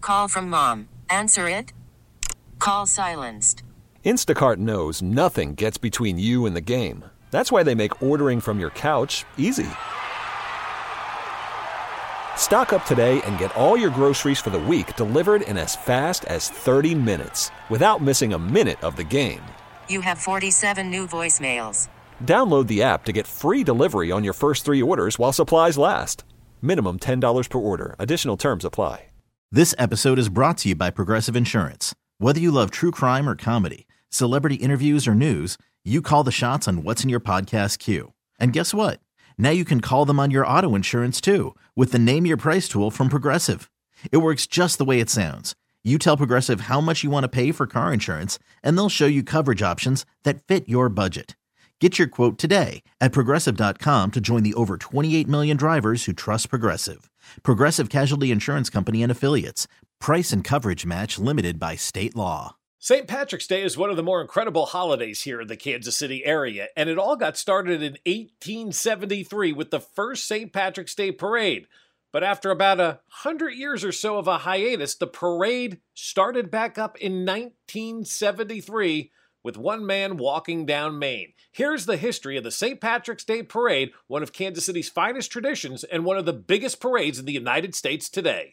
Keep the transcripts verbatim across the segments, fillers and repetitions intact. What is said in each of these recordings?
Call from mom. Answer it. Call silenced. Instacart knows nothing gets between you and the game. That's why they make ordering from your couch easy. Stock up today and get all your groceries for the week delivered in as fast as thirty minutes without missing a minute of the game. You have forty-seven new voicemails. Download the app to get free delivery on your first three orders while supplies last. Minimum ten dollars per order. Additional terms apply. This episode is brought to you by Progressive Insurance. Whether you love true crime or comedy, celebrity interviews or news, you call the shots on what's in your podcast queue. And guess what? Now you can call them on your auto insurance too with the Name Your Price tool from Progressive. It works just the way it sounds. You tell Progressive how much you want to pay for car insurance, and they'll show you coverage options that fit your budget. Get your quote today at Progressive dot com to join the over twenty-eight million drivers who trust Progressive. Progressive Casualty Insurance Company and Affiliates. Price and coverage match limited by state law. Saint Patrick's Day is one of the more incredible holidays here in the Kansas City area, and it all got started in eighteen seventy-three with the first Saint Patrick's Day parade. But after about a hundred years or so of a hiatus, the parade started back up in nineteen seventy-three with one man walking down Main. Here's the history of the Saint Patrick's Day Parade, one of Kansas City's finest traditions and one of the biggest parades in the United States today.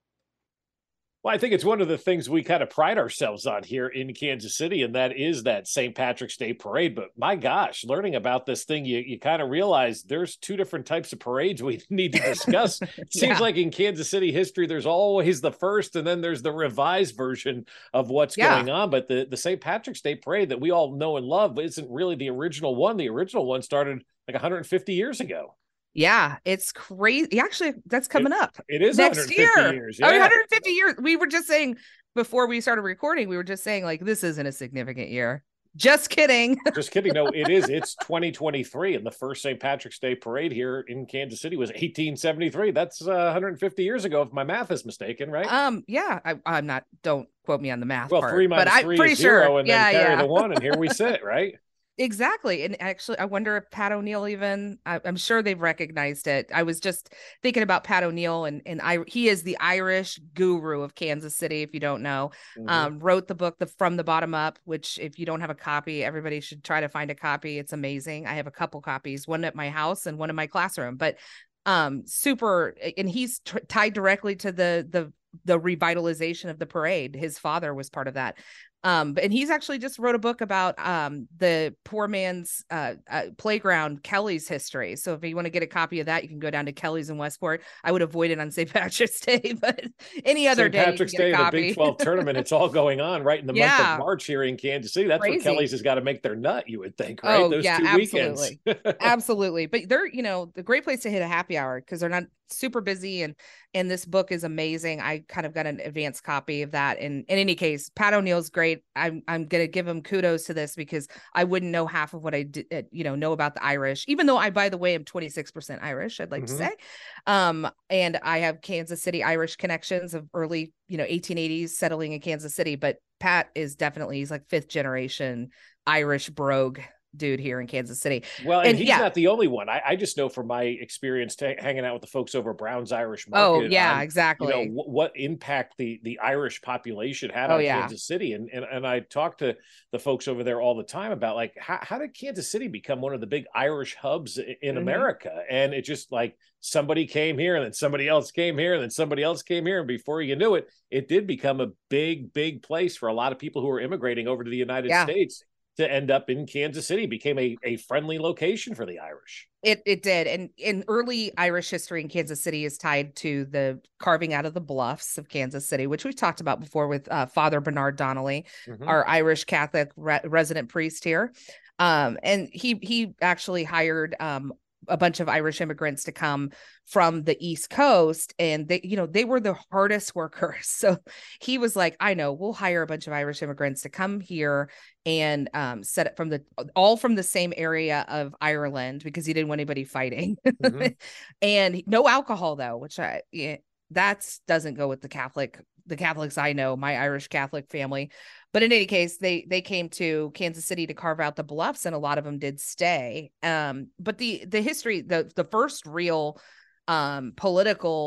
Well, I think it's one of the things we kind of pride ourselves on here in Kansas City, and that is that Saint Patrick's Day Parade. But my gosh, learning about this thing, you, you kind of realize there's two different types of parades we need to discuss. It seems yeah. like in Kansas City history, there's always the first, and then there's the revised version of what's yeah. going on. But the, the Saint Patrick's Day Parade that we all know and love isn't really the original one. The original one started like one hundred fifty years ago. Yeah, it's crazy. Actually, that's coming it, up. It is next year. Years. Yeah. one hundred fifty years. We were just saying before we started recording, we were just saying like, this isn't a significant year. Just kidding. Just kidding. No, it is. It's twenty twenty-three, and the first Saint Patrick's Day Parade here in Kansas City was eighteen seventy-three. That's uh, one hundred fifty years ago, if my math is mistaken, right? Um, yeah, I, I'm not. Don't quote me on the math. Well, part, three minus but three I'm pretty is zero, sure. and yeah, then carry yeah. the one, and here we sit, right? Exactly. And actually, I wonder if Pat O'Neill even, I, I'm sure they've recognized it. I was just thinking about Pat O'Neill, and, and I, he is the Irish guru of Kansas City, if you don't know. Mm-hmm. Um, wrote the book, the From the Bottom Up, which if you don't have a copy, everybody should try to find a copy. It's amazing. I have a couple copies, one at my house and one in my classroom, but um, super, and he's t- tied directly to the, the, the revitalization of the parade. His father was part of that. Um, and he's actually just wrote a book about um, the poor man's uh, uh, playground, Kelly's history. So if you want to get a copy of that, you can go down to Kelly's in Westport. I would avoid it on Saint Patrick's Day, but any other Saint day, Patrick's Day, the Big twelve tournament, it's all going on right in the yeah. month of March here in Kansas City. That's Crazy. what Kelly's has got to make their nut, you would think, right? Oh, Those yeah, two absolutely. weekends. Absolutely. But they're, you know, the great place to hit a happy hour because they're not super busy, and and this book is amazing. I kind of got an advanced copy of that. And in any case, Pat O'Neill's great. I'm I'm gonna give him kudos to this because I wouldn't know half of what I did, you know, know about the Irish, even though I, by the way, am twenty-six percent Irish, I'd like mm-hmm. to say. Um, and I have Kansas City Irish connections of early, you know, eighteen eighties settling in Kansas City. But Pat is definitely, he's like fifth generation Irish brogue dude here in Kansas City. Well, and, and he's yeah. not the only one. I, I just know from my experience t- hanging out with the folks over Brown's Irish Market. Oh yeah, on, exactly. You know, w- what impact the the Irish population had oh, on yeah. Kansas City, and and and I talk to the folks over there all the time about like how how did Kansas City become one of the big Irish hubs in mm-hmm. America? And it just like somebody came here, and then somebody else came here, and then somebody else came here, and before you knew it, it did become a big big place for a lot of people who were immigrating over to the United yeah. States. To end up in Kansas City, became a, a friendly location for the Irish. It it did. And in early Irish history in Kansas City is tied to the carving out of the bluffs of Kansas City, which we've talked about before with uh, Father Bernard Donnelly, mm-hmm. our Irish Catholic re- resident priest here. Um, and he he actually hired um, a bunch of Irish immigrants to come from the East Coast, and they, you know, they were the hardest workers. So he was like, I know, we'll hire a bunch of Irish immigrants to come here and um, set it from the, all from the same area of Ireland because he didn't want anybody fighting. Mm-hmm. And no alcohol though, which I, yeah, that's doesn't go with the Catholic, the Catholics I know, my Irish Catholic family. But in any case, they they came to Kansas City to carve out the bluffs, and a lot of them did stay. Um, but the the history, the the first real um, political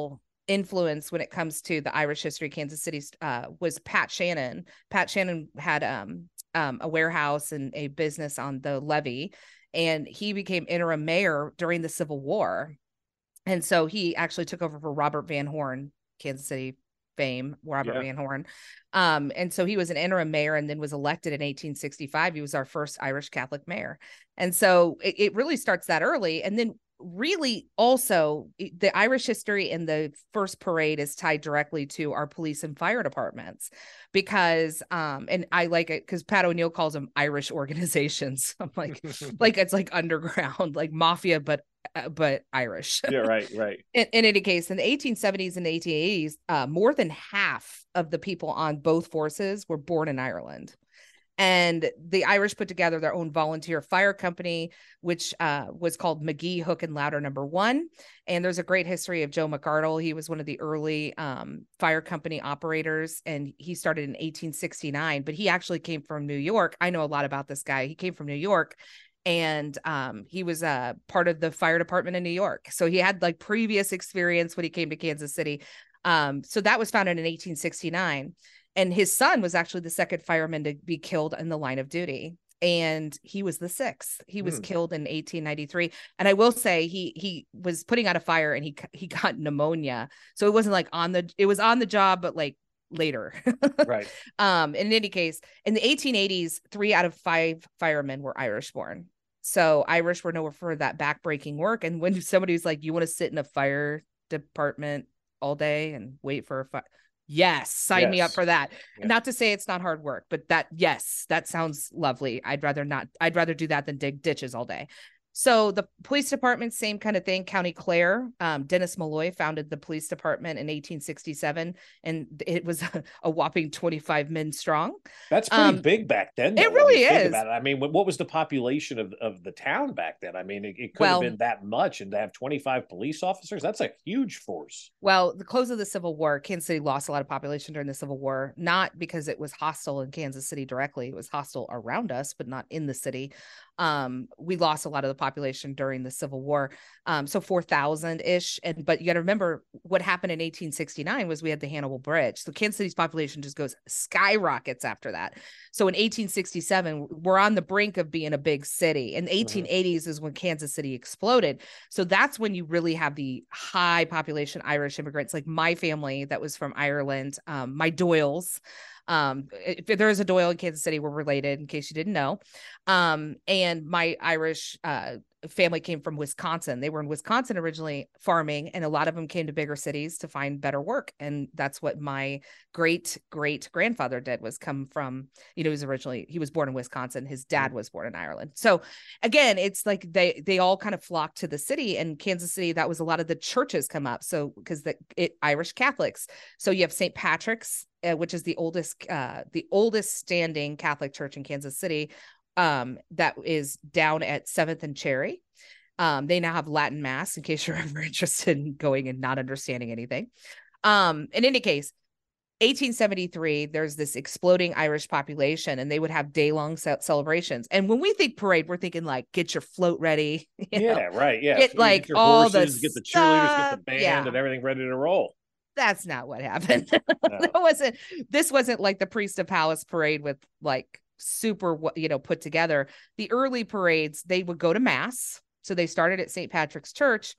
influence when it comes to the Irish history, Kansas City, uh, was Pat Shannon. Pat Shannon had um, um, a warehouse and a business on the levee, and he became interim mayor during the Civil War. And so he actually took over for Robert Van Horn, Kansas City fame, Robert yeah. Van Horn. Um, and so he was an interim mayor and then was elected in eighteen sixty-five. He was our first Irish Catholic mayor. And so it, it really starts that early. And then really also the Irish history in the first parade is tied directly to our police and fire departments because, um, and I like it because Pat O'Neill calls them Irish organizations. I'm like, like it's like underground, like mafia, but Uh, but Irish. Yeah, right, right. In, in any case, in the eighteen seventies and eighteen eighties, uh, more than half of the people on both forces were born in Ireland. And the Irish put together their own volunteer fire company, which uh, was called McGee, Hook, and Louder Number One. And there's a great history of Joe McArdle. He was one of the early um, fire company operators, and he started in eighteen sixty-nine, but he actually came from New York. I know a lot about this guy. He came from New York. And um, he was a uh, part of the fire department in New York. So he had like previous experience when he came to Kansas City. Um, so that was founded in eighteen sixty-nine. And his son was actually the second fireman to be killed in the line of duty. And he was the sixth. He was mm. killed in eighteen ninety-three. And I will say he he was putting out a fire and he he got pneumonia. So it wasn't like on the, it was on the job, but like later. Right. Um, in any case, in the eighteen eighties, three out of five firemen were Irish born. So Irish were known for that backbreaking work. And when somebody's like, you want to sit in a fire department all day and wait for a fire? Yes, sign yes. me up for that. Yeah. Not to say it's not hard work, but that, yes, that sounds lovely. I'd rather not, I'd rather do that than dig ditches all day. So the police department, same kind of thing. County Clare, um, Dennis Malloy founded the police department in eighteen sixty-seven, and it was a, a whopping twenty-five men strong. That's pretty um, big back then. Though, it really is. Think about it. I mean, what was the population of, of the town back then? I mean, it, it could well, have been that much, and to have twenty-five police officers, that's a huge force. Well, the close of the Civil War, Kansas City lost a lot of population during the Civil War, not because it was hostile in Kansas City directly. It was hostile around us, but not in the city. Um, we lost a lot of the population during the Civil War. Um, so four thousand ish. And, but you got to remember what happened in eighteen sixty-nine was we had the Hannibal Bridge. So Kansas City's population just goes skyrockets after that. So in eighteen sixty-seven, we're on the brink of being a big city. In the eighteen eighties mm-hmm. is when Kansas City exploded. So that's when you really have the high population Irish immigrants, like my family that was from Ireland, um, my Doyles. Um, if there is a Doyle in Kansas City, we're related in case you didn't know. Um, and my Irish, uh, family came from Wisconsin. They were in Wisconsin originally farming, and a lot of them came to bigger cities to find better work. And that's what my great great grandfather did, was come from, you know, he was originally, he was born in Wisconsin. His dad was born in Ireland. So again, it's like they, they all kind of flocked to the city, and Kansas City, that was a lot of the churches come up. So, cause the it, Irish Catholics. So you have Saint Patrick's, uh, which is the oldest, uh, the oldest standing Catholic church in Kansas City. Um, that is down at seventh and Cherry. Um, they now have Latin Mass in case you're ever interested in going and not understanding anything. Um, in any case, eighteen seventy-three, there's this exploding Irish population, and they would have day-long ce- celebrations. And when we think parade, we're thinking like, get your float ready. You yeah, know, right. Yeah. Get like get all horses, the get the cheerleaders, get the band, yeah. and everything ready to roll. That's not what happened. No. That wasn't, this wasn't like the Priest of Palace parade with like super, you know, put together. The early parades, they would go to mass. So they started at Saint Patrick's Church,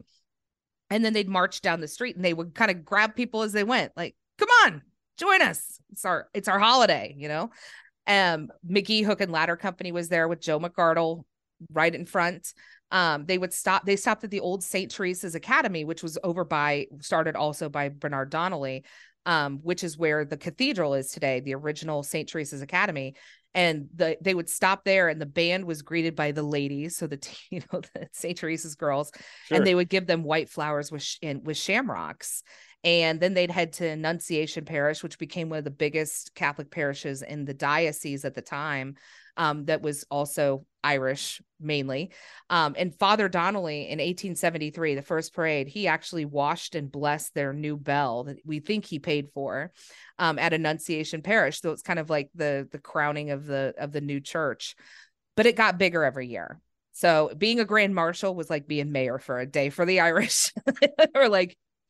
and then they'd march down the street, and they would kind of grab people as they went, like, come on, join us. It's our, it's our holiday, you know? Um, McGee, Hook, and Ladder Company was there with Joe McArdle right in front. Um, they would stop, they stopped at the old Saint Teresa's Academy, which was over by, started also by Bernard Donnelly, um, which is where the cathedral is today, the original Saint Teresa's Academy. And the, they would stop there, and the band was greeted by the ladies. So the, you know, the Saint Teresa's girls, sure. And they would give them white flowers with, and with shamrocks. And then they'd head to Annunciation Parish, which became one of the biggest Catholic parishes in the diocese at the time. Um, that was also Irish mainly. Um, and Father Donnelly in eighteen seventy-three, the first parade, he actually washed and blessed their new bell that we think he paid for, um, at Annunciation Parish. So it's kind of like the, the crowning of the, of the new church, but it got bigger every year. So being a grand marshal was like being mayor for a day for the Irish. Or like,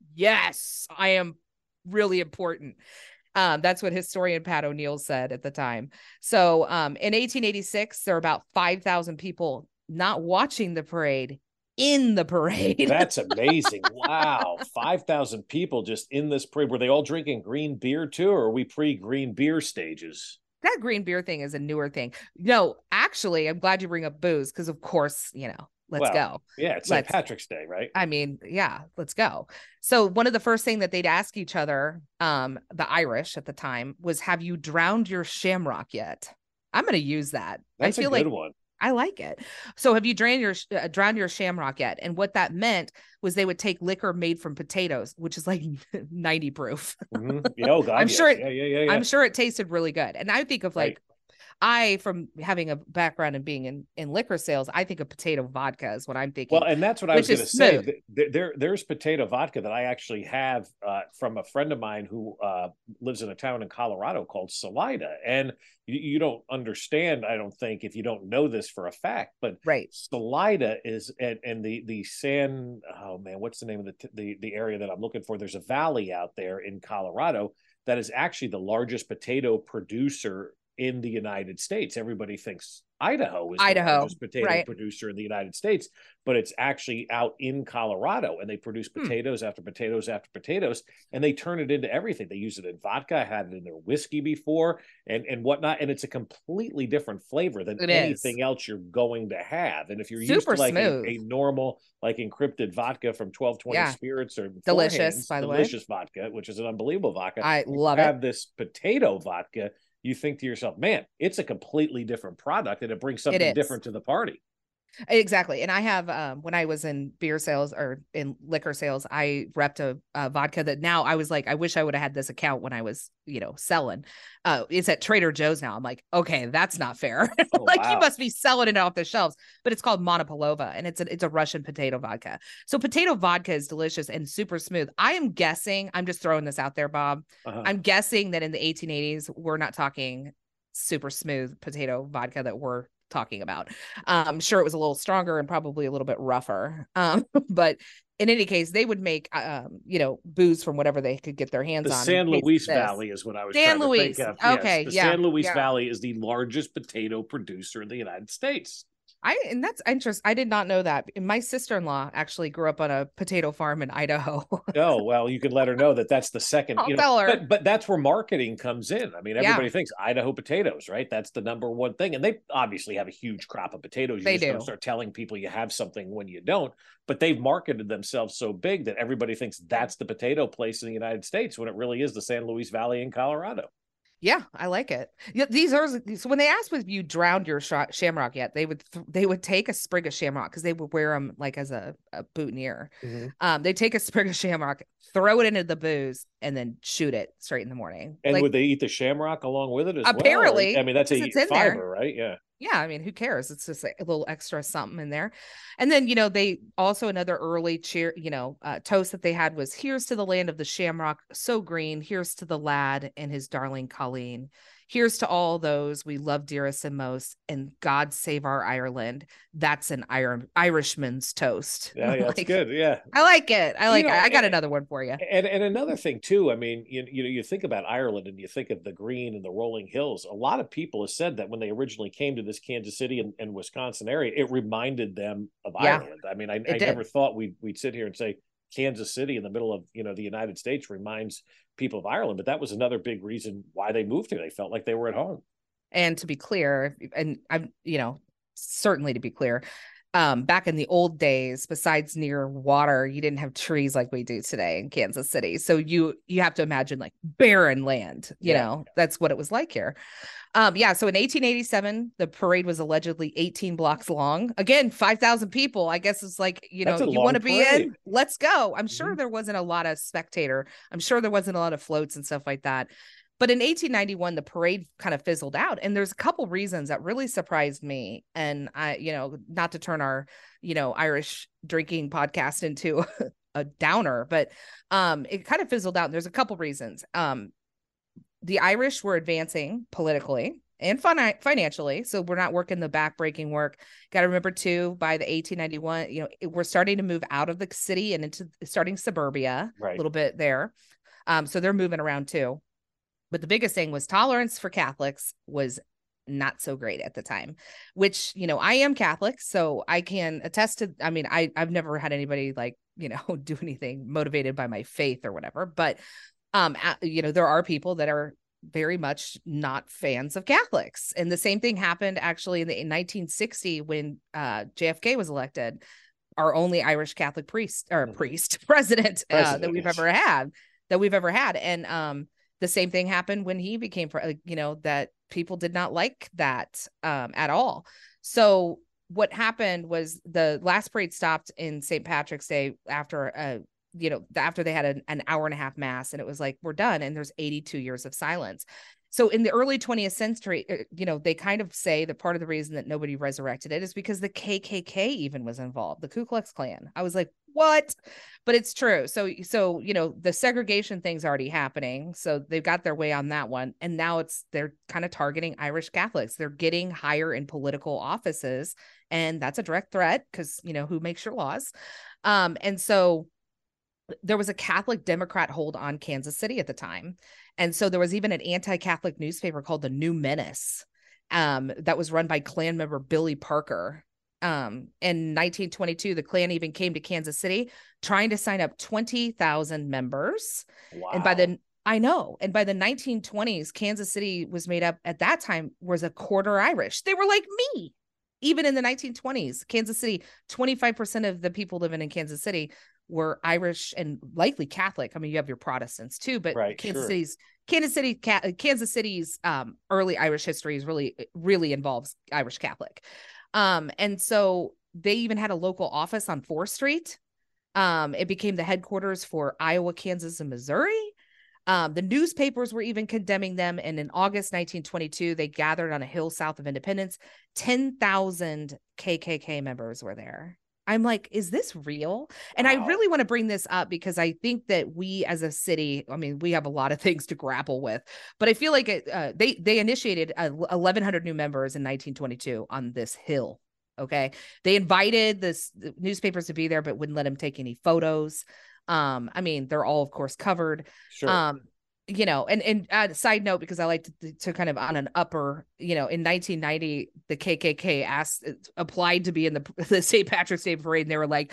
yes, I am really important. Um, that's what historian Pat O'Neill said at the time. So um, in eighteen eighty-six, there were about five thousand people not watching the parade, in the parade. That's amazing. Wow. five thousand people just in this parade. Were they all drinking green beer too, or are we pre-green beer stages? That green beer thing is a newer thing. No, actually, I'm glad you bring up booze because, of course, you know, let's well, go. Yeah, it's Saint Patrick's Day, right? I mean, yeah, let's go. So one of the first thing that they'd ask each other, um, the Irish at the time, was, have you drowned your shamrock yet? I'm going to use that. That's I feel a good like one. I like it. So have you drowned your uh, drowned your shamrock yet? And what that meant was they would take liquor made from potatoes, which is like ninety proof. Mm-hmm. Yeah, oh God, I'm yes. sure it, yeah, yeah, yeah, yeah. I'm sure it tasted really good. And I think of like, right. I, from having a background in being in, in liquor sales, I think of potato vodka is what I'm thinking. Well, and that's what I was going to say. There, there, there's potato vodka that I actually have uh, from a friend of mine who uh, lives in a town in Colorado called Salida. And you, you don't understand, I don't think, if you don't know this for a fact, but right. Salida is, and, and the, the San, oh man, what's the name of the, the, the area that I'm looking for? There's a valley out there in Colorado that is actually the largest potato producer in the United States. Everybody thinks Idaho is Idaho, the largest potato right. producer in the United States, but it's actually out in Colorado, and they produce potatoes hmm. after potatoes after potatoes, and they turn it into everything. They use it in vodka. I had it in their whiskey before, and and whatnot, and it's a completely different flavor than it anything is. else you're going to have. And if you're Super used to like smooth. a, a normal, like encrypted vodka from twelve twenty yeah. Spirits or delicious, by the way, delicious vodka, which is an unbelievable vodka. I love you it. Have this potato vodka. You think to yourself, man, it's a completely different product and it brings something it different to the party. Exactly. And I have, um, when I was in beer sales or in liquor sales, I repped a, a vodka that now I was like, I wish I would have had this account when I was, you know, selling. Uh, it's at Trader Joe's now. I'm like, okay, that's not fair. Oh, like wow. You must be selling it off the shelves, but it's called Monopolova, and it's a, it's a Russian potato vodka. So potato vodka is delicious and super smooth. I am guessing, I'm just throwing this out there, Bob. Uh-huh. I'm guessing that in the eighteen eighties, we're not talking super smooth potato vodka that we're talking about. Um, I'm sure it was a little stronger and probably a little bit rougher. Um, but in any case, they would make, um, you know, booze from whatever they could get their hands the on. San Luis Valley is what I was San trying Luis. to think of. Okay. Yes, the yeah. San Luis yeah. Valley is the largest potato producer in the United States. I and that's interesting. I did not know that. My sister-in-law actually grew up on a potato farm in Idaho. Oh, well, you can let her know that that's the second. I'll you know, tell her. But, but that's where marketing comes in. I mean, everybody Yeah. thinks Idaho potatoes, right? That's the number one thing. And they obviously have a huge crop of potatoes. You They just do. don't start telling people you have something when you don't. But they've marketed themselves so big that everybody thinks that's the potato place in the United States when it really is the San Luis Valley in Colorado. Yeah, I like it. Yeah, these are so when they asked if you drowned your sh- shamrock yet, they would th- they would take a sprig of shamrock because they would wear them like as a, a boutonniere. Mm-hmm. Um, they take a sprig of shamrock, throw it into the booze, and then shoot it straight in the morning. And like, would they eat the shamrock along with it as apparently, well? Or, I mean, that's a fiber, there. right? Yeah. Yeah, I mean, who cares? It's just like a little extra something in there. And then, you know, they also another early cheer, you know, uh, toast that they had was, here's to the land of the shamrock, so green. Here's to the lad and his darling Colleen. Here's to all those we love dearest and most, and God save our Ireland. That's an Ir- Irishman's toast. Yeah, yeah, like, that's good. Yeah, I like it. I like you know, it. I got and, another one for you. And and another thing too. I mean, you you know, you think about Ireland and you think of the green and the rolling hills. A lot of people have said that when they originally came to this Kansas City and, and Wisconsin area, it reminded them of yeah, Ireland. I mean, I, I never thought we'd we'd sit here and say Kansas City in the middle of, you know, the United States reminds people of Ireland, but that was another big reason why they moved here. They felt like they were at home. And to be clear, and I'm, you know, certainly to be clear, um, back in the old days, besides near water, you didn't have trees like we do today in Kansas City. So you, you have to imagine like barren land, you yeah. know, that's what it was like here. Um, yeah. So in eighteen eighty-seven, the parade was allegedly eighteen blocks long. Again, five thousand people. I guess it's like, you know, you want to be in, let's go. I'm sure mm-hmm. there wasn't a lot of spectator. I'm sure there wasn't a lot of floats and stuff like that. But in eighteen ninety-one, the parade kind of fizzled out. And there's a couple reasons that really surprised me. And I, you know, not to turn our, you know, Irish drinking podcast into a downer, but um, it kind of fizzled out. And there's a couple reasons. Um, The Irish were advancing politically and fun financially. So we're not working the backbreaking work. Got to remember too, by the eighteen ninety-one, you know, we're starting to move out of the city and into starting suburbia right. a little bit there. Um, so they're moving around too. But the biggest thing was tolerance for Catholics was not so great at the time, which, you know, I am Catholic, so I can attest to, I mean, I, I've never had anybody like, you know, do anything motivated by my faith or whatever. But, um, you know, there are people that are very much not fans of Catholics. And the same thing happened actually in the in nineteen sixty when uh, J F K was elected, our only Irish Catholic priest or mm-hmm. priest president, president uh, that we've ever had, that we've ever had. And um, the same thing happened when he became, you know, that people did not like that um, at all. So what happened was the last parade stopped in Saint Patrick's Day after a you know, after they had an, an hour and a half mass, and it was like, we're done. And there's eighty-two years of silence. So in the early twentieth century, you know, they kind of say that part of the reason that nobody resurrected it is because the K K K even was involved, the Ku Klux Klan. I was like, what? But it's true. So, so, you know, the segregation thing's already happening. So they've got their way on that one. And now it's, they're kind of targeting Irish Catholics. They're getting higher in political offices. And that's a direct threat because, you know, who makes your laws? Um, and so there was a Catholic Democrat hold on Kansas City at the time. And so there was even an anti-Catholic newspaper called the New Menace um, that was run by Klan member Billy Parker. Um, in nineteen twenty-two, the Klan even came to Kansas City trying to sign up twenty thousand members. Wow. And by the, I know. And by the nineteen twenties, Kansas City was made up at that time was a quarter Irish. They were like me. Even in the nineteen twenties, Kansas City, twenty-five percent of the people living in Kansas City were Irish and likely Catholic. I mean, you have your Protestants too, but right, Kansas sure. City's Kansas City, Kansas City's um, early Irish history is really, really involves Irish Catholic. Um, and so they even had a local office on fourth Street. Um, it became the headquarters for Iowa, Kansas, and Missouri. Um, the newspapers were even condemning them. And in August nineteen twenty-two, they gathered on a hill south of Independence. ten thousand K K K members were there. I'm like, is this real? And wow. I really want to bring this up because I think that we as a city, I mean, we have a lot of things to grapple with, but I feel like it, uh, they, they initiated uh, eleven hundred new members in nineteen twenty-two on this hill. Okay. They invited this the newspapers to be there, but wouldn't let them take any photos. Um, I mean, they're all, of course, covered. Sure. Um, you know, and, and uh, side note, because I like to, to kind of on an upper, you know, in nineteen ninety, the K K K asked, applied to be in the, the Saint Patrick's Day parade. And they were like,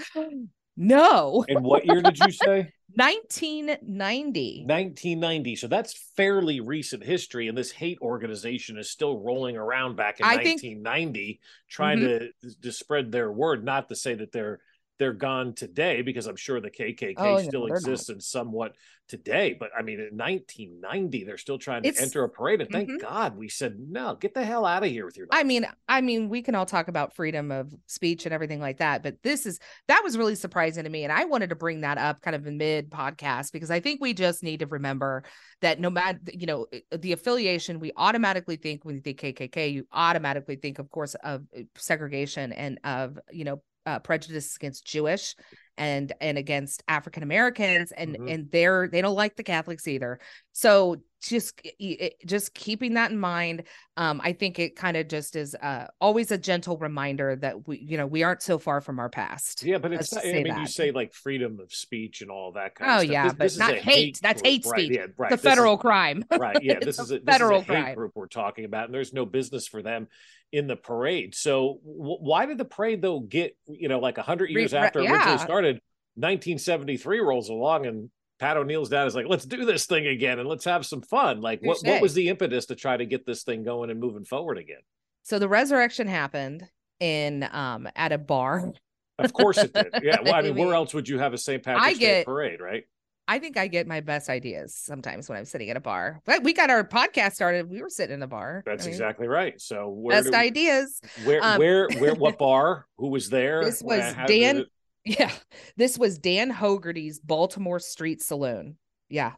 no. And what year did you say? nineteen ninety. nineteen ninety. So that's fairly recent history. And this hate organization is still rolling around back in I nineteen ninety, think, trying mm-hmm. to, to spread their word, not to say that they're, they're gone today, because I'm sure the K K K oh, still no, exists in somewhat today. But I mean, in nineteen ninety, they're still trying to it's, enter a parade. And thank mm-hmm. God we said, no, get the hell out of here with your life. I mean, I mean, we can all talk about freedom of speech and everything like that, but this is, that was really surprising to me. And I wanted to bring that up kind of in mid podcast, because I think we just need to remember that no matter, you know, the affiliation, we automatically think when you think K K K, you automatically think, of course, of segregation and of, you know, Uh, prejudice against Jewish and and against African Americans, and mm-hmm. and they're they don't like the Catholics either. So just it, just keeping that in mind, um, I think it kind of just is uh, always a gentle reminder that we you know we aren't so far from our past. Yeah, but it's not, I mean that. You say like freedom of speech and all that kind oh, of stuff. Oh yeah, this, but this not is hate. hate. That's group, hate speech. Right, yeah, right. The this federal is, crime. Right. Yeah. This is a, federal this is a hate crime. group we're talking about, and there's no business for them in the parade. So w- why did the parade though get, you know, like a hundred years Re- after it yeah. originally started? nineteen seventy-three rolls along and Pat O'Neill's dad is like, let's do this thing again and let's have some fun. Like what, what was the impetus to try to get this thing going and moving forward again? So the resurrection happened in um at a bar. Of course it did. Yeah. Well, I mean, where else would you have a Saint Patrick's Day parade, right? I think I get my best ideas sometimes when I'm sitting at a bar. But we got our podcast started. We were sitting in a bar. That's I mean, exactly right. So where best we, ideas. Where, um, where, where, what bar? Who was there? This was Dan. Yeah, this was Dan Hogarty's Baltimore Street Saloon. Yeah.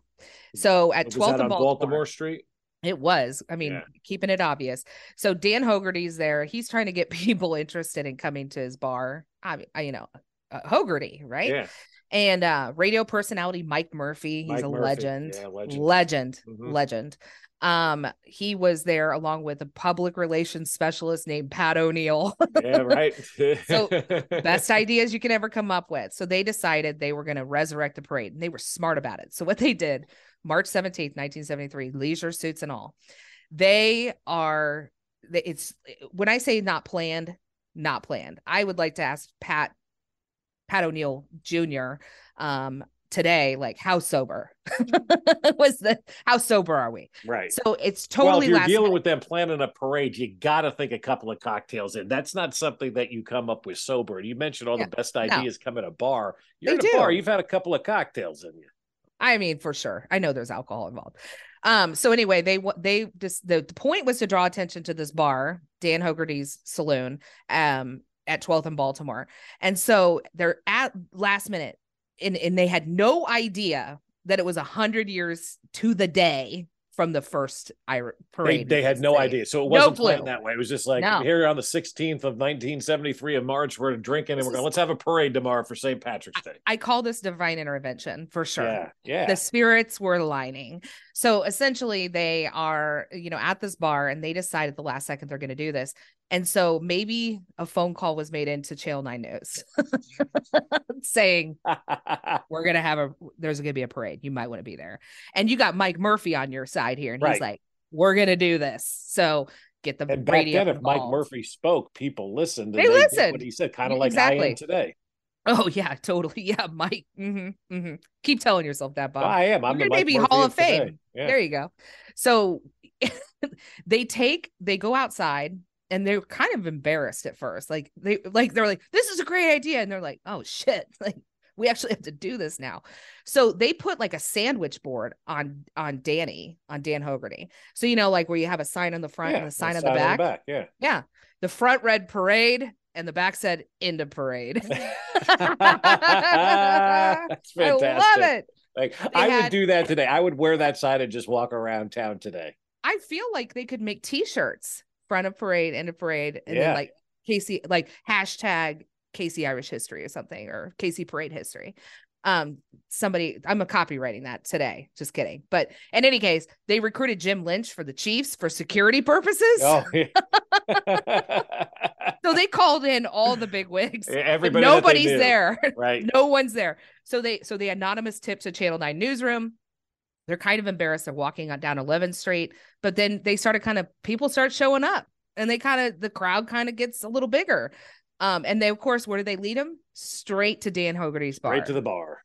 So at twelfth and Baltimore, Baltimore Street. It was. I mean, yeah. keeping it obvious. So Dan Hogarty's there. He's trying to get people interested in coming to his bar. I, I you know, uh, Hogarty, right? Yeah. And uh, radio personality Mike Murphy. He's Mike a Murphy. legend. Yeah, legend. Legend. Mm-hmm. Legend. Um, he was there along with a public relations specialist named Pat O'Neill. Yeah, right. So best ideas you can ever come up with. So they decided they were going to resurrect the parade, and they were smart about it. So what they did, March seventeenth, nineteen seventy-three, leisure suits and all, they are, it's, when I say not planned, not planned. I would like to ask Pat, Pat O'Neill Junior, um, today, like, how sober was the, how sober are we? Right. So it's totally, well, if you're last dealing minute. with them planning a parade, you got to think a couple of cocktails in. That's not something that you come up with sober. And you mentioned all Yeah, the best no. ideas come at a bar. You're They at a do. bar, you've had a couple of cocktails in you. I mean, for sure. I know there's alcohol involved. Um, so anyway, they they just the, the point was to draw attention to this bar, Dan Hogarty's Saloon, um, at twelfth and Baltimore. And so they're at last minute, and, and they had no idea that it was a hundred years to the day from the first Irish They, parade. they had no City. idea. So it No wasn't clue. planned that way. It was just like, No. here on the sixteenth of nineteen seventy-three in March, we're drinking and This we're going, is- let's have a parade tomorrow for Saint Patrick's Day. I call this divine intervention for sure. Yeah. Yeah. The spirits were aligning. So essentially they are, you know, at this bar, and they decide at the last second they're going to do this. And so maybe a phone call was made into Channel nine News saying, we're going to have a, there's going to be a parade. You might want to be there. And you got Mike Murphy on your side here. And Right. he's like, we're going to do this. So get the And back radio then, if Mike involved. Murphy spoke, people listened. And They did listened. what he said, kind of like I Exactly. am today. Oh yeah, totally. Yeah. Mike. Mm-hmm, mm-hmm. Keep telling yourself that, Bob. Well, I am. I'm You're the gonna Mike be Murphy Hall of today. Fame. Yeah. There you go. So they take, they go outside, and they're kind of embarrassed at first. Like they, like they're like, this is a great idea. And they're like, oh shit. Like we actually have to do this now. So they put like a sandwich board on, on Danny, on Dan Hogarty. So, you know, like where you have a sign on the front Yeah, and the sign on sign the back. back. Yeah. Yeah. The front read parade, and the back said into parade. That's I fantastic. love it. Like I had- would do that today. I would wear that sign and just walk around town today. I feel like they could make t-shirts, front of parade, end of parade, and Yeah. then like Casey, like hashtag Casey Irish history or something, or Casey parade history. Um, somebody, I'm a copywriting that today. Just kidding. But in any case, they recruited Jim Lynch for the Chiefs for security purposes. Oh, yeah. So they called in all the big wigs. but Everybody that they nobody's knew. there. Right. No one's there. So they so the anonymous tip to Channel nine newsroom. They're kind of embarrassed. They're walking on down eleventh Street, but then they started kind of people start showing up, and they kind of the crowd kind of gets a little bigger. Um, and they of course, where did they lead them? Straight to Dan Hogarty's bar. Right to the bar.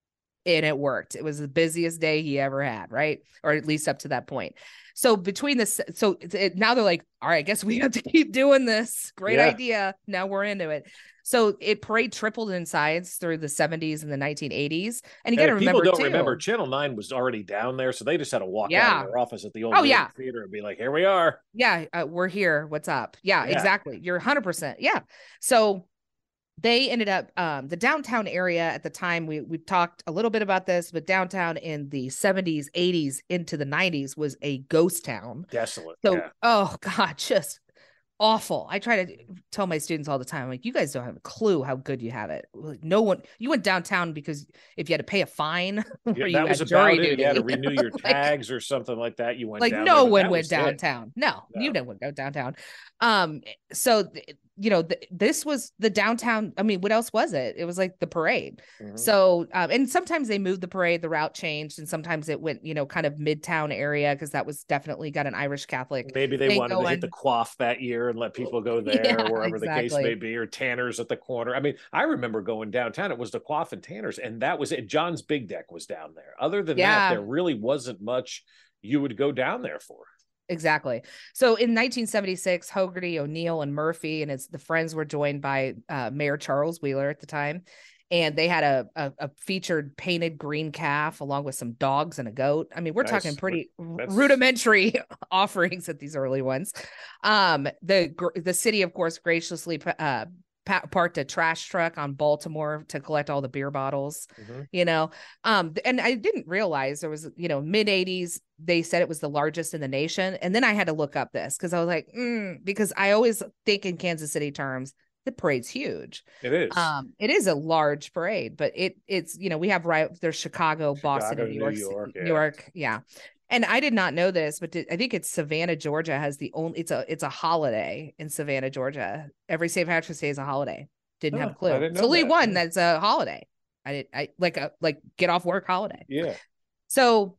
And it worked. It was the busiest day he ever had, right? Or at least up to that point. So between this, so it, now they're like, all right, I guess we have to keep doing this. Great Yeah. idea. Now we're into it. So it parade tripled in size through the seventies and the nineteen eighties. And you got to And if people remember don't too, remember, Channel nine was already down there, so they just had to walk out Yeah. of their office at the old Oh, yeah. theater and be like, "Here we are." yeah, uh, we're here. What's up? Yeah, Yeah. exactly. You're one hundred percent. Yeah. So they ended up um the downtown area at the time, we we talked a little bit about this, but downtown in the seventies, eighties into the nineties was a ghost town. Desolate. So yeah. oh god, just awful. I try to tell my students all the time, like, you guys don't have a clue how good you have it. Like, no one, you went downtown because if you had to pay a fine, or Yeah, you that had was about jury it. You had to duty. renew your Like- tags or something like that. You went like down no there, but one that went was it. downtown. No, No. you didn't go downtown. Um, so th- you know, th- this was the downtown. I mean, what else was it? It was like the parade. Mhm. So, um, and sometimes they moved the parade, the route changed, and sometimes it went, you know, kind of midtown area because that was definitely got an Irish Catholic. Maybe they thing wanted to going. hit the quaff that year and let people go there, Yeah, or wherever the case exactly. may be, or Tanner's at the corner. I mean, I remember going downtown. It was the quaff and Tanner's, and that was it. John's Big Deck was down there. Other than Yeah. that, there really wasn't much you would go down there for. Exactly. So in nineteen seventy-six, Hogarty, O'Neill, and Murphy and his the friends were joined by uh, Mayor Charles Wheeler at the time, and they had a, a a featured painted green calf along with some dogs and a goat. I mean, we're Nice. talking pretty r- That's- rudimentary offerings at these early ones. Um, the gr- the city, of course, graciously uh, pa- parked a trash truck on Baltimore to collect all the beer bottles. Mhm. You know, um, and I didn't realize there was, you know, mid eighties. They said it was the largest in the nation. And then I had to look up this because I was like, mm, because I always think in Kansas City terms, the parade's huge. It is. Um, it is a large parade, but it it's, you know, we have right there's Chicago, Boston, Chicago, and New York, New Ci- York, New yeah. York. Yeah. And I did not know this, but did, I think it's Savannah, Georgia has the only, it's a, it's a holiday in Savannah, Georgia. Every Saint Patrick's Day is a holiday. Didn't Oh, have a clue. I didn't know It's only that. one Yeah. that's a holiday. I did, I like a, like get off work holiday. Yeah. So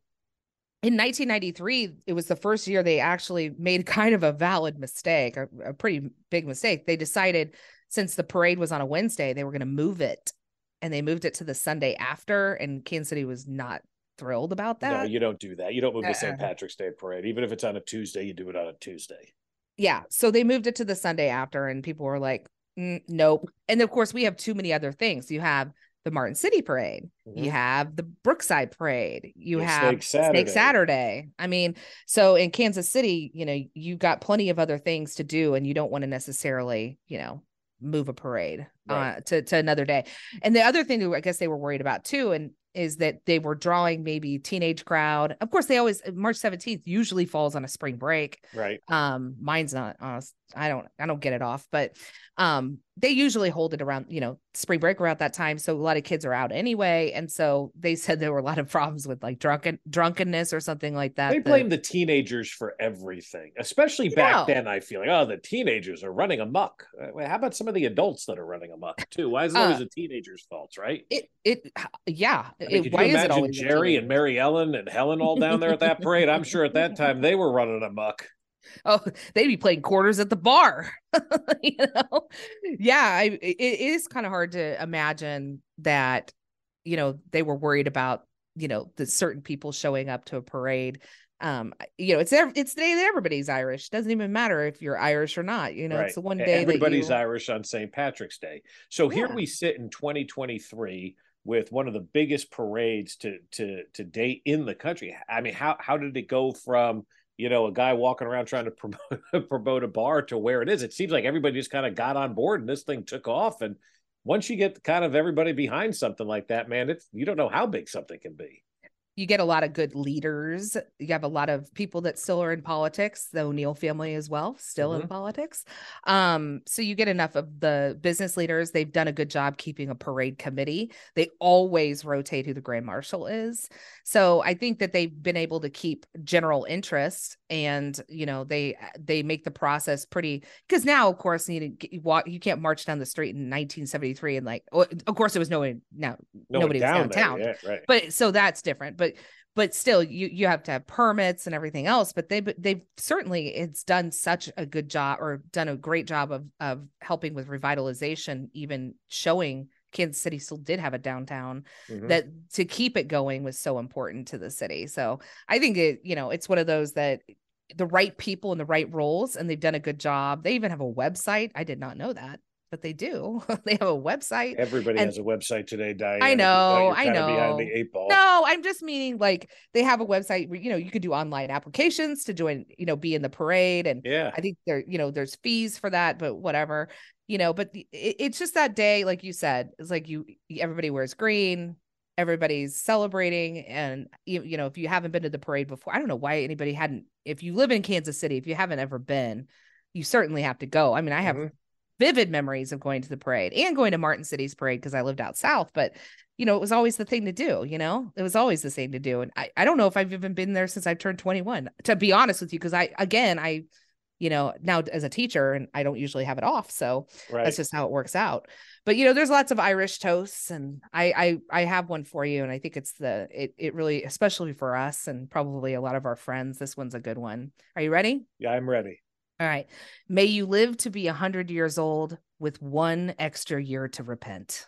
in nineteen ninety-three, it was the first year they actually made kind of a valid mistake, a, a pretty big mistake. They decided since the parade was on a Wednesday, they were going to move it, and they moved it to the Sunday after, and Kansas City was not thrilled about that. No, you don't do that. You don't move the Uh-uh. Saint Patrick's Day parade. Even if it's on a Tuesday, you do it on a Tuesday. Yeah. So they moved it to the Sunday after, and people were like, mm, nope. And of course, we have too many other things. You have the Martin City Parade. Mhm. You have the Brookside Parade. You Yeah, have Snake Saturday. Snake Saturday. I mean, so in Kansas City, you know, you've got plenty of other things to do, and you don't want to necessarily, you know, move a parade Right. uh, to, to another day. And the other thing that I guess they were worried about too, and is that they were drawing maybe teenage crowd. Of course, they always, March seventeenth usually falls on a spring break. Right. Um, mine's not, uh, I don't, I don't get it off, but um, they usually hold it around, you know, spring break around that time. So a lot of kids are out anyway. And so they said there were a lot of problems with like drunken drunkenness or something like that. They The- blame the teenagers for everything, especially You back know. then. I feel like, oh, the teenagers are running amok. Uh, well, How about some of the adults that are running amok too? Why is it Uh, always the teenagers' faults, right? it, it, yeah. I mean, it, could why you is it imagine always the Jerry and teenagers? Mary Ellen and Helen all down there at that parade? I'm sure at that time they were running amok. Oh, they'd be playing quarters at the bar. You know, yeah, I, it, it is kind of hard to imagine that, you know, they were worried about, you know, the certain people showing up to a parade. Um, you know, it's ev- it's the day that everybody's Irish. Doesn't even matter if you're Irish or not. You know, Right. it's the one E- day Everybody's that you, Irish on Saint Patrick's Day. So here Yeah. we sit in twenty twenty-three with one of the biggest parades to to to date in the country. I mean, how how did it go from, you know, a guy walking around trying to promote, promote a bar to where it is? It seems like everybody just kind of got on board and this thing took off. And once you get kind of everybody behind something like that, man, it's you don't know how big something can be. you get a lot of good leaders. You have a lot of people that still are in politics, the O'Neill family as well, still in Mhm. politics. Um, so you get enough of the business leaders. They've done a good job keeping a parade committee. They always rotate who the grand marshal is. So I think that they've been able to keep general interest, and you know they they make the process pretty, because now of course you need to you walk you can't march down the street in nineteen seventy-three and like, well, of course there was no one now No nobody was down downtown. there. Yeah, right. But so that's different. But but still, you you have to have permits and everything else. But they but they've certainly it's done such a good job, or done a great job of of helping with revitalization, even showing Kansas City still did have a downtown, Mhm. that to keep it going was so important to the city. So I think it, you know, it's one of those that the right people in the right roles, and they've done a good job. They even have a website. I did not know that, but they do. They have a website. Everybody and- has a website today, Diane. I If you know, you're I kinda behind know. the eight ball. No, I'm just meaning like they have a website where, you know, you could do online applications to join, you know, be in the parade. And Yeah. I think there, you know, there's fees for that, but whatever, you know, but it, it's just that day, like you said, it's like you, everybody wears green, everybody's celebrating. And, you, you know, if you haven't been to the parade before, I don't know why anybody hadn't, if you live in Kansas City, if you haven't ever been, you certainly have to go. I mean, I have Mhm. vivid memories of going to the parade and going to Martin City's parade because I lived out south, but you know, it was always the thing to do, you know, it was always the thing to do. And I, I don't know if I've even been there since I've turned twenty-one, to be honest with you. Cause I, again, I, you know, now as a teacher, and I don't usually have it off. So Right. that's just how it works out. But, you know, there's lots of Irish toasts, and I, I, I have one for you. And I think it's the, it, it really, especially for us and probably a lot of our friends, this one's a good one. Are you ready? Yeah, I'm ready. All right. May you live to be a hundred years old with one extra year to repent.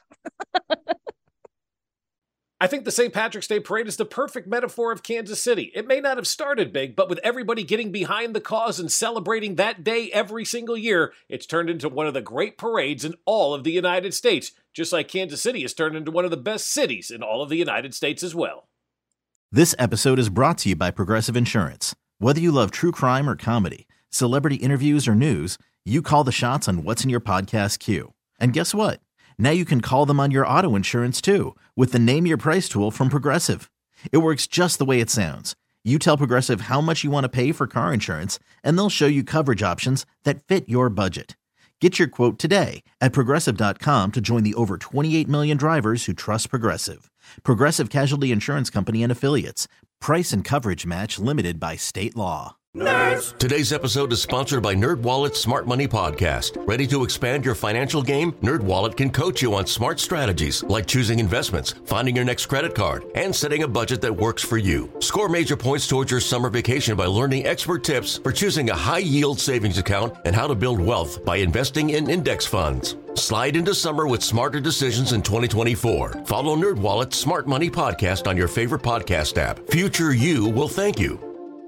I think the Saint Patrick's Day Parade is the perfect metaphor of Kansas City. It may not have started big, but with everybody getting behind the cause and celebrating that day every single year, it's turned into one of the great parades in all of the United States, just like Kansas City has turned into one of the best cities in all of the United States as well. This episode is brought to you by Progressive Insurance. Whether you love true crime or comedy, celebrity interviews or news, you call the shots on what's in your podcast queue. And guess what? Now you can call them on your auto insurance too, with the Name Your Price tool from Progressive. It works just the way it sounds. You tell Progressive how much you want to pay for car insurance, and they'll show you coverage options that fit your budget. Get your quote today at progressive dot com to join the over twenty-eight million drivers who trust Progressive. Progressive Casualty Insurance Company and Affiliates. Price and coverage match limited by state law. Nerds! Today's episode is sponsored by NerdWallet's Smart Money Podcast. Ready to expand your financial game? NerdWallet can coach you on smart strategies like choosing investments, finding your next credit card, and setting a budget that works for you. Score major points towards your summer vacation by learning expert tips for choosing a high-yield savings account and how to build wealth by investing in index funds. Slide into summer with smarter decisions in twenty twenty-four. Follow NerdWallet's Smart Money Podcast on your favorite podcast app. Future you will thank you.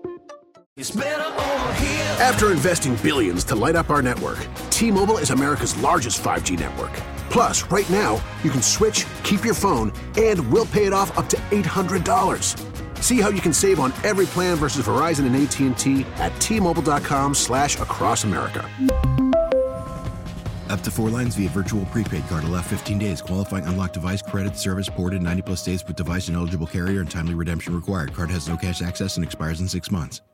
After investing billions to light up our network, T-Mobile is America's largest five G network. Plus, right now, you can switch, keep your phone, and we'll pay it off up to eight hundred dollars. See how you can save on every plan versus Verizon and A T and T at T-Mobile.com slash across America. Up to four lines via virtual prepaid card. Allow fifteen days. Qualifying unlocked device credit service ported ninety plus days with device and eligible carrier and timely redemption required. Card has no cash access and expires in six months.